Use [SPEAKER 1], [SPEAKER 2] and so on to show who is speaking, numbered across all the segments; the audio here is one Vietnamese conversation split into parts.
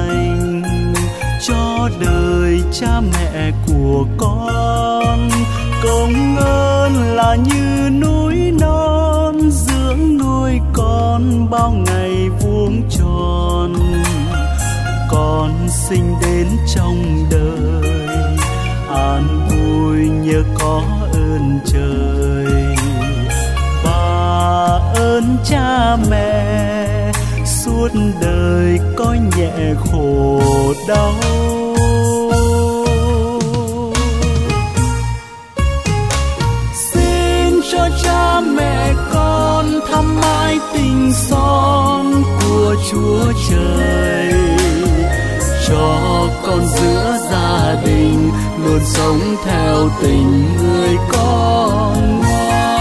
[SPEAKER 1] dành cho đời cha mẹ của con. Công ơn là như núi non dưỡng nuôi con bao ngày vuông tròn. Con sinh đến trong đời an vui nhờ có ơn trời và ơn cha mẹ suốt đời có nhẹ khổ đau. Xin cho cha mẹ con thăm mãi tình son của Chúa Trời, cho con giữa gia đình luôn sống theo tình người con ngoan.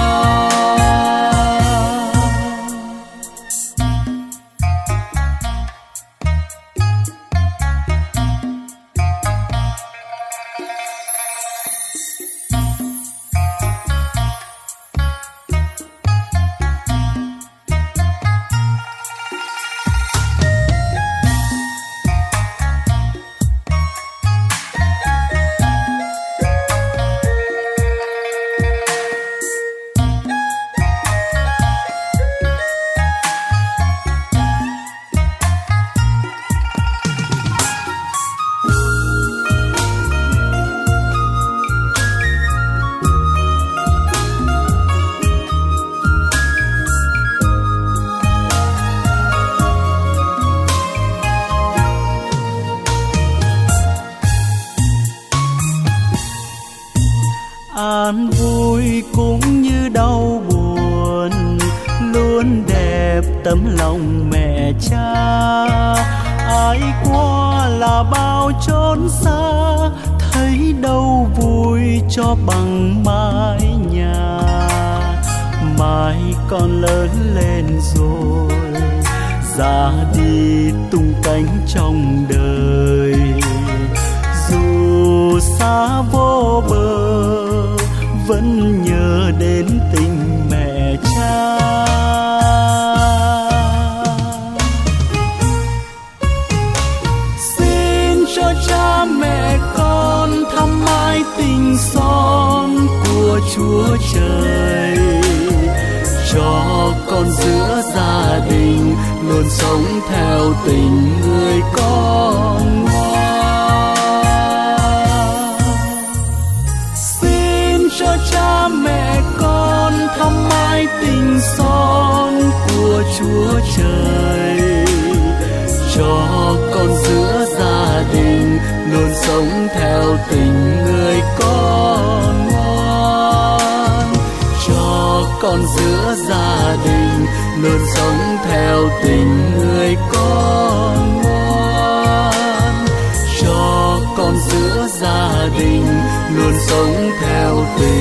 [SPEAKER 1] An vui cũng như đau buồn, luôn đẹp tấm lòng mẹ cha. Ai qua là bao chốn xa, thấy đâu vui cho bằng mái nhà. Mai con lớn lên rồi, ra đi tung cánh trong đời. Dù xa vô bờ vẫn nhớ đến tình mẹ cha. Xin cho cha mẹ con thăm mãi tình son của Chúa Trời, cho con giữa gia đình luôn sống theo tình người con ngoan. Cho cha mẹ con thăm mãi tình son của Chúa Trời, cho con giữa gia đình luôn sống theo tình người con ngoan. Cho con giữa gia đình luôn sống theo tình người con ngoan. Cho con giữa gia đình luôn sống theo tình